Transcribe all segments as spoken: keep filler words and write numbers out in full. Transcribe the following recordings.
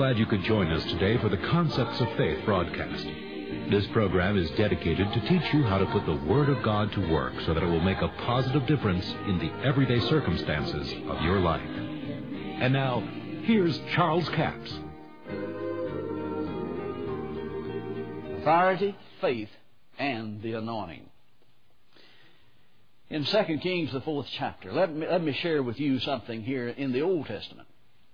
glad you could join us today for the Concepts of Faith broadcast. This program is dedicated to teach you how to put the Word of God to work so that it will make a positive difference in the everyday circumstances of your life. And now, here's Charles Capps. Authority, faith, and the anointing. In Second Kings, the fourth chapter, let me, let me share with you something here in the Old Testament.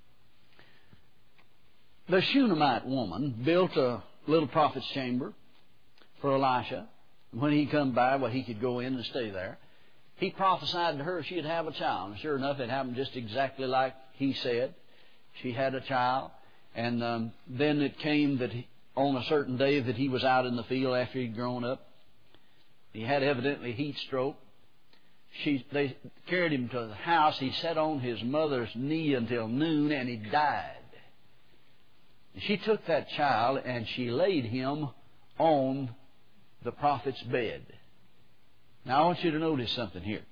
The Shunammite woman built a little prophet's chamber for Elisha. When he come by, well, he could go in and stay there. He prophesied to her she'd have a child. And sure enough, it happened just exactly like he said. She had a child. And um, then it came that he, on a certain day that he was out in the field after he'd grown up. He had evidently heat stroke. She, they carried him to the house. He sat on his mother's knee until noon, and he died. She took that child and she laid him on the prophet's bed. Now I want you to notice something here.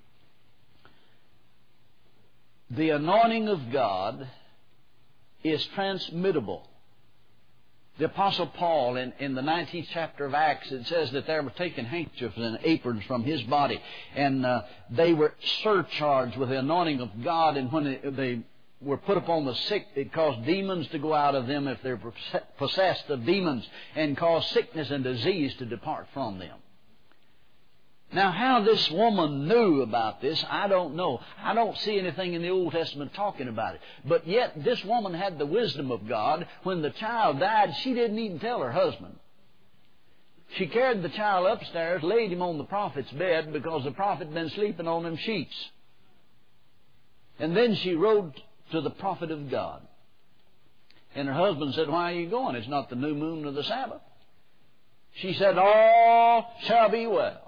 The anointing of God is transmittable. The Apostle Paul, in, in the nineteenth chapter of Acts, it says that they were taking handkerchiefs and aprons from his body, and uh, they were surcharged with the anointing of God, and when they, they were put upon the sick, it caused demons to go out of them if they're possessed of demons, and caused sickness and disease to depart from them. Now, how this woman knew about this, I don't know. I don't see anything in the Old Testament talking about it. But yet, this woman had the wisdom of God. When the child died, she didn't even tell her husband. She carried the child upstairs, laid him on the prophet's bed because the prophet had been sleeping on them sheets. And then she rode to the prophet of God. And her husband said, "Why are you going? It's not the new moon of the Sabbath." She said, "All shall be well."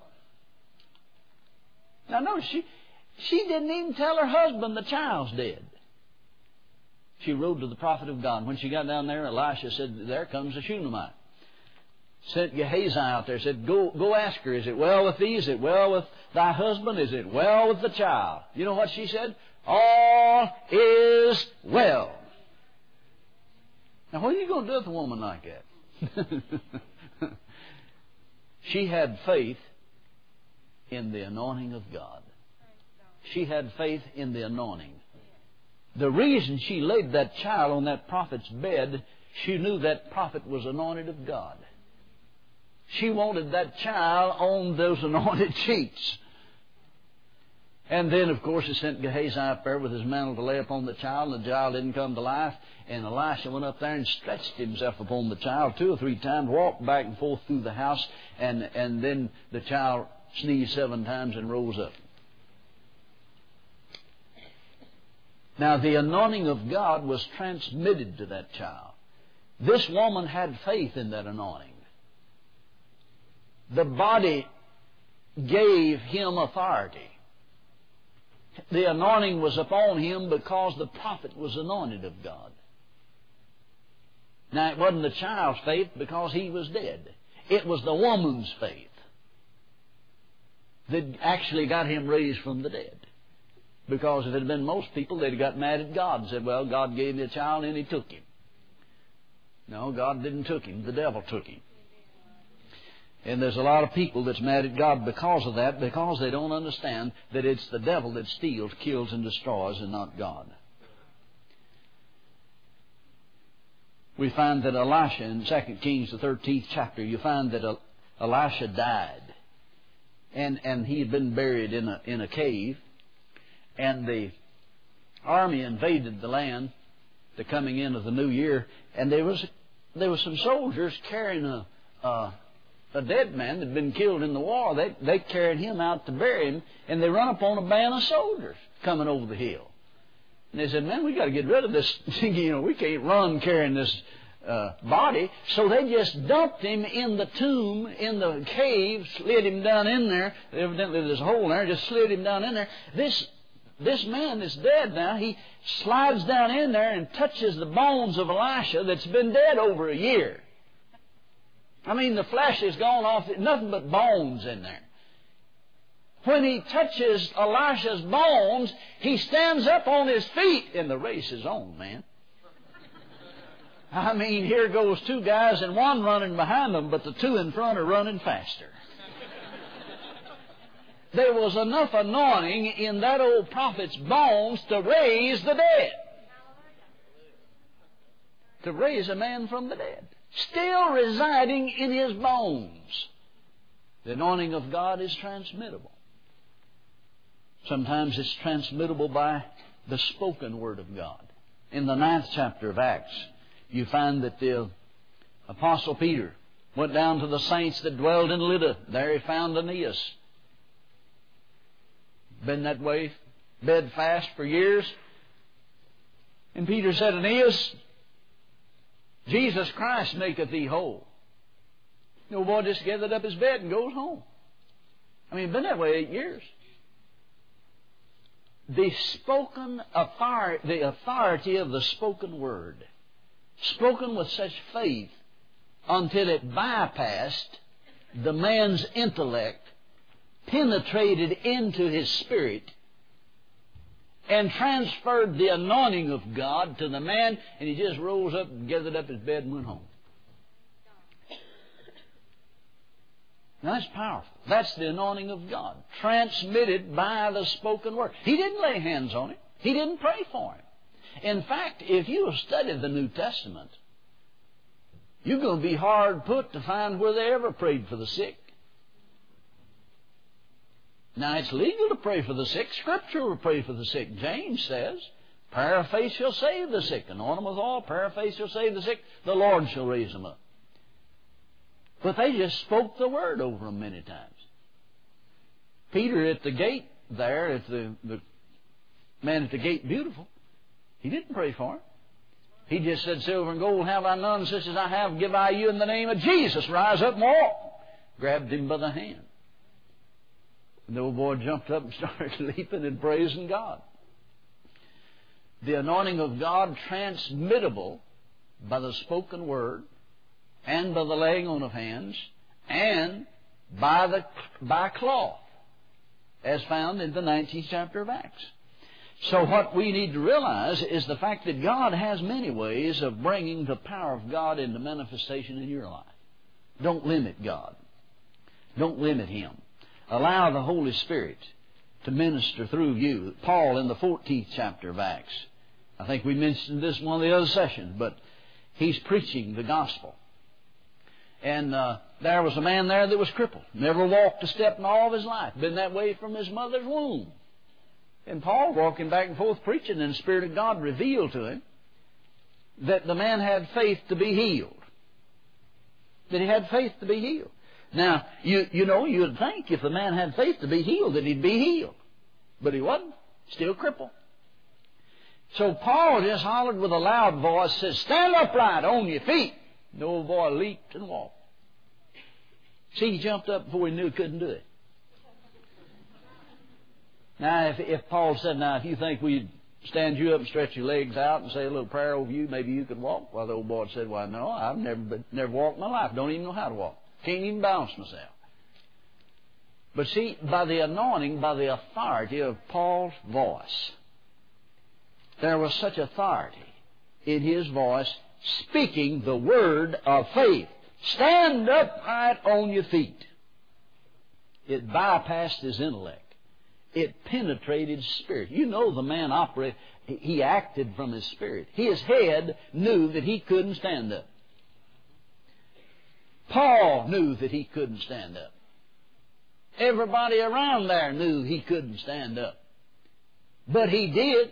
Now notice, she, she didn't even tell her husband the child's dead. She rode to the prophet of God. When she got down there, Elisha said, "There comes a Shunammite." Sent Gehazi out there, said, go, go ask her, "Is it well with thee? Is it well with thy husband? Is it well with the child?" You know what she said? "All is well." Now, what are you going to do with a woman like that? She had faith in the anointing of God. She had faith in the anointing. The reason she laid that child on that prophet's bed, she knew that prophet was anointed of God. She wanted that child on those anointed sheets. And then, of course, he sent Gehazi up there with his mantle to lay upon the child, and the child didn't come to life. And Elisha went up there and stretched himself upon the child two or three times, walked back and forth through the house, and, and then the child sneezed seven times and rose up. Now, the anointing of God was transmitted to that child. This woman had faith in that anointing. The body gave him authority. The anointing was upon him because the prophet was anointed of God. Now, it wasn't the child's faith because he was dead. It was the woman's faith that actually got him raised from the dead. Because if it had been most people, they'd have got mad at God and said, "Well, God gave me a child and he took him." No, God didn't took him. The devil took him. And there's a lot of people that's mad at God because of that, because they don't understand that it's the devil that steals, kills, and destroys, and not God. We find that Elisha, in Second Kings, the thirteenth chapter, you find that Elisha died. And, and he had been buried in a, in a cave. And the army invaded the land, the coming in of the new year. And there was, there was some soldiers carrying a... a A dead man that had been killed in the war. They, they carried him out to bury him, and they run upon a band of soldiers coming over the hill. And they said, "Man, we got to get rid of this. You know, we can't run carrying this uh, body." So they just dumped him in the tomb, in the cave, slid him down in there. Evidently there's a hole there, just slid him down in there. This this man that's dead now, he slides down in there and touches the bones of Elisha that's been dead over a year. I mean, the flesh is gone off, nothing but bones in there. When he touches Elisha's bones, he stands up on his feet, and the race is on, man. I mean, here goes two guys and one running behind them, but the two in front are running faster. There was enough anointing in that old prophet's bones to raise the dead. To raise a man from the dead. Still residing in his bones. The anointing of God is transmittable. Sometimes it's transmittable by the spoken word of God. In the ninth chapter of Acts, you find that the Apostle Peter went down to the saints that dwelled in Lydda. There he found Aeneas. Been that way, bedfast for years. And Peter said, Aeneas, Jesus Christ maketh thee whole. The old boy just gathered up his bed and goes home. I mean, been that way eight years. The spoken authority, the authority of the spoken word, spoken with such faith until it bypassed the man's intellect, penetrated into his spirit, and transferred the anointing of God to the man, and he just rose up and gathered up his bed and went home. Now that's powerful. That's the anointing of God, transmitted by the spoken word. He didn't lay hands on him. He didn't pray for him. In fact, if you have studied the New Testament, you're going to be hard put to find where they ever prayed for the sick. Now, it's legal to pray for the sick. Scripture will pray for the sick. James says, prayer of faith shall save the sick. Anoint them with oil, prayer of faith shall save the sick. The Lord shall raise them up. But they just spoke the word over them many times. Peter at the gate there, at the, the man at the gate, beautiful, he didn't pray for him. He just said, silver and gold have I none, such as I have give I you in the name of Jesus. Rise up and walk. Grabbed him by the hand. And the old boy jumped up and started leaping and praising God. The anointing of God transmittable by the spoken word and by the laying on of hands and by the by cloth, as found in the nineteenth chapter of Acts. So what we need to realize is the fact that God has many ways of bringing the power of God into manifestation in your life. Don't limit God. Don't limit Him. Allow the Holy Spirit to minister through you. Paul in the fourteenth chapter of Acts, I think we mentioned this in one of the other sessions, but he's preaching the gospel. And uh, there was a man there that was crippled. Never walked a step in all of his life. Been that way from his mother's womb. And Paul, walking back and forth preaching, and the Spirit of God revealed to him that the man had faith to be healed. That he had faith to be healed. Now, you, you know, you'd think if the man had faith to be healed that he'd be healed. But he wasn't. Still crippled. So Paul just hollered with a loud voice, says, stand upright on your feet. The old boy leaped and walked. See, he jumped up before he knew he couldn't do it. Now, if, if Paul said, now, if you think we'd stand you up and stretch your legs out and say a little prayer over you, maybe you could walk. Well, the old boy said, well, no, I've never been, never walked in my life. Don't even know how to walk. Can't even balance myself. But see, by the anointing, by the authority of Paul's voice, there was such authority in his voice speaking the word of faith. Stand upright on your feet. It bypassed his intellect. It penetrated his spirit. You know the man operated, he acted from his spirit. His head knew that he couldn't stand up. Paul knew that he couldn't stand up. Everybody around there knew he couldn't stand up. But he did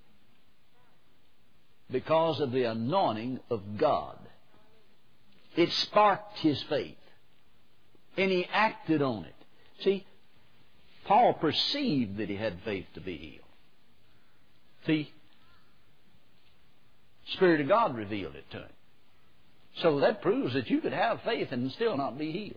because of the anointing of God. It sparked his faith. And he acted on it. See, Paul perceived that he had faith to be healed. See, Spirit of God revealed it to him. So that proves that you could have faith and still not be healed.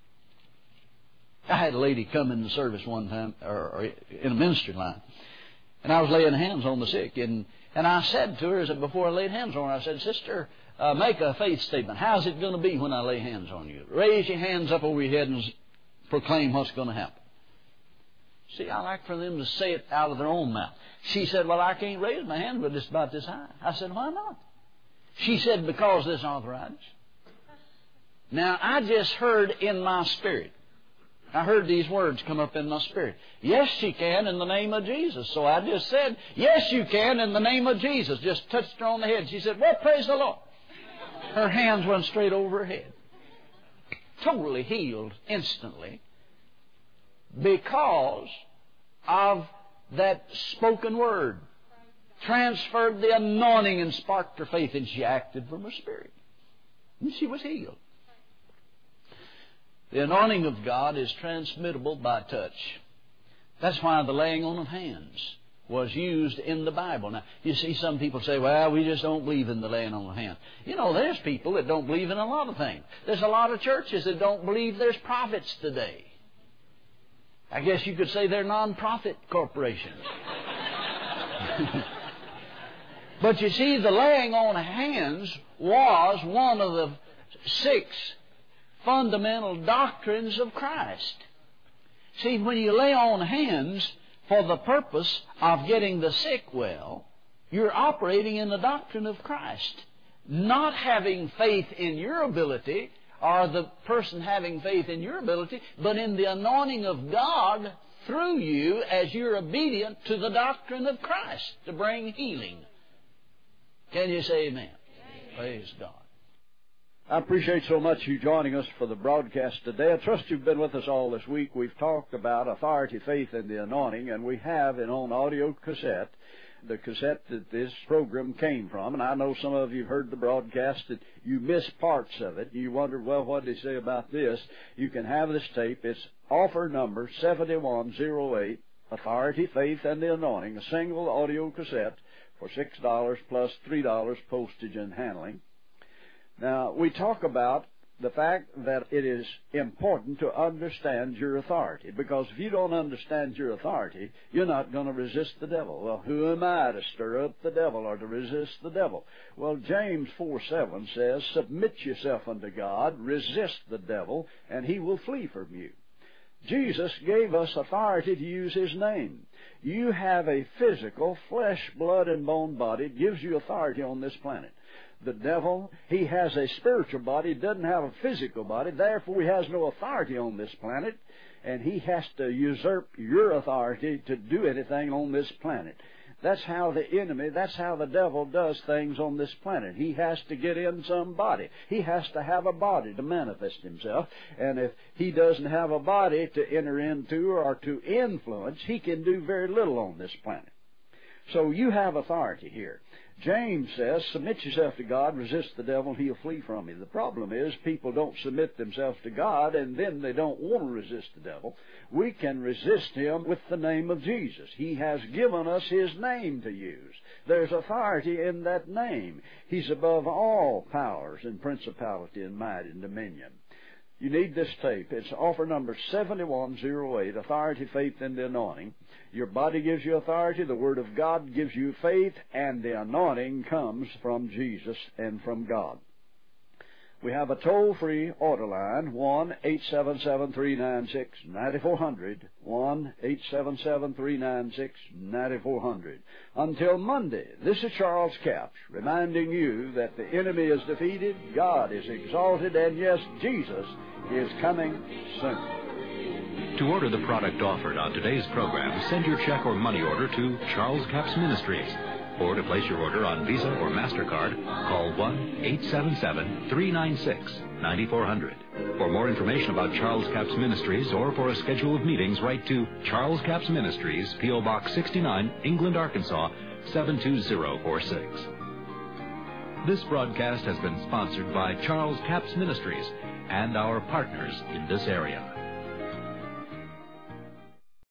I had a lady come in the service one time, or, or in a ministry line, and I was laying hands on the sick, and, and I said to her, as before I laid hands on her, I said, Sister, uh, make a faith statement. How's it going to be when I lay hands on you? Raise your hands up over your head and proclaim what's going to happen. See, I like for them to say it out of their own mouth. She said, well, I can't raise my hand, but it's about this high. I said, why not? She said, because of this arthritis. Now, I just heard in my spirit, I heard these words come up in my spirit. Yes, she can in the name of Jesus. So I just said, yes, you can in the name of Jesus. Just touched her on the head. She said, well, praise the Lord. Her hands went straight over her head. Totally healed instantly because of that spoken word. Transferred the anointing and sparked her faith, and she acted from her spirit. And she was healed. The anointing of God is transmittable by touch. That's why the laying on of hands was used in the Bible. Now, you see some people say, well, we just don't believe in the laying on of hands. You know, there's people that don't believe in a lot of things. There's a lot of churches that don't believe there's prophets today. I guess you could say they're non-profit corporations. But you see, the laying on of hands was one of the six fundamental doctrines of Christ. See, when you lay on hands for the purpose of getting the sick well, you're operating in the doctrine of Christ. Not having faith in your ability, or the person having faith in your ability, but in the anointing of God through you as you're obedient to the doctrine of Christ to bring healing. Can you say amen? Amen. Praise God. I appreciate so much you joining us for the broadcast today. I trust you've been with us all this week. We've talked about authority, faith, and the anointing, and we have it on audio cassette, the cassette that this program came from. And I know some of you heard the broadcast that you missed parts of it. You wondered, well, what did they say about this? You can have this tape. It's offer number seven one zero eight, Authority, Faith, and the Anointing, a single audio cassette for six dollars plus three dollars postage and handling. Now, we talk about the fact that it is important to understand your authority, because if you don't understand your authority, you're not going to resist the devil. Well, who am I to stir up the devil or to resist the devil? Well, James four seven says, submit yourself unto God, resist the devil, and he will flee from you. Jesus gave us authority to use his name. You have a physical, flesh, blood, and bone body. It gives you authority on this planet. The devil, he has a spiritual body, doesn't have a physical body, therefore he has no authority on this planet, and he has to usurp your authority to do anything on this planet. That's how the enemy, that's how the devil does things on this planet. He has to get in some body. He has to have a body to manifest himself, and if he doesn't have a body to enter into or to influence, he can do very little on this planet. So you have authority here. James says, submit yourself to God, resist the devil, and he'll flee from you. The problem is people don't submit themselves to God, and then they don't want to resist the devil. We can resist him with the name of Jesus. He has given us his name to use. There's authority in that name. He's above all powers and principality and might and dominion. You need this tape. It's offer number seven one zero eight, Authority, Faith, and the Anointing. Your body gives you authority, the Word of God gives you faith, and the anointing comes from Jesus and from God. We have a toll-free order line, one eight seven seven, three nine six, nine four zero zero, one eight seven seven, three nine six, nine four zero zero. Until Monday, this is Charles Capps, reminding you that the enemy is defeated, God is exalted, and yes, Jesus is coming soon. To order the product offered on today's program, send your check or money order to Charles Capps Ministries. Or to place your order on Visa or MasterCard, call one eight seven seven, three nine six, nine four zero zero. For more information about Charles Capps Ministries or for a schedule of meetings, write to Charles Capps Ministries, P O Box sixty-nine, England, Arkansas, seven two zero four six. This broadcast has been sponsored by Charles Capps Ministries and our partners in this area.